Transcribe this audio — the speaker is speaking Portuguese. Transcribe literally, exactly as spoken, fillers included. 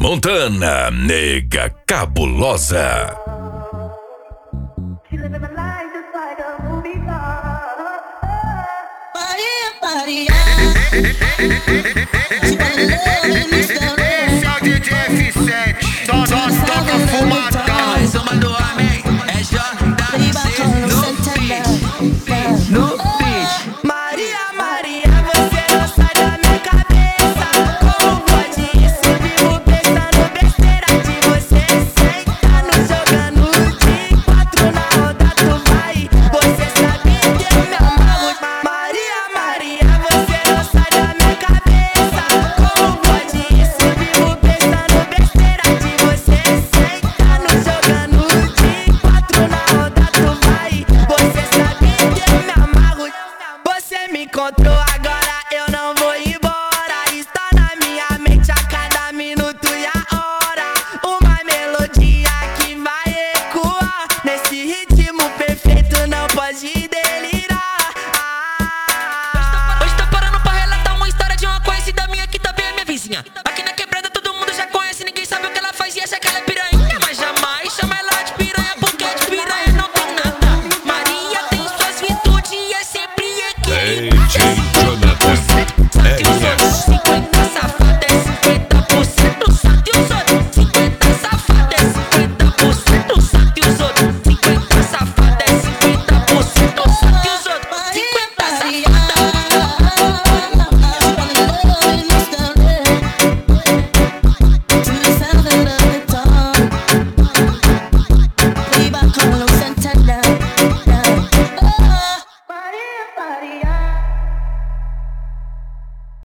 Montana, nega cabulosa. Só D J F sete, só toca fumadão. Mais uma do homem, é J W C no beat, no beat. Maria, Maria, você não sai da minha cabeça. Como pode isso? Vivo pensando besteira de você. Sentando, jogando de quatro na roda, tu vai. Você sabe que eu me amarro. Maria, Maria, você não sai da minha cabeça. Como pode isso? Vivo pensando besteira de você. Sentando, jogando de quatro na roda, tu vai. Você sabe que eu me amarro. Você me encontrou agora, eu não vou embora. Está na minha mente a cada minuto e a hora. Uma melodia que vai ecoar nesse ritmo perfeito, não pode delirar. Ah. Hoje tô parando pra relatar uma história de uma conhecida minha que também é minha vizinha. Aqui na quebrada todo mundo já conhece, ninguém sabe o que ela faz e acha que ela é piranha. Mas jamais chama ela de piranha, porque de piranha não tem nada. Maria tem suas virtudes e é sempre D equilibrada. J Jonathan, R S.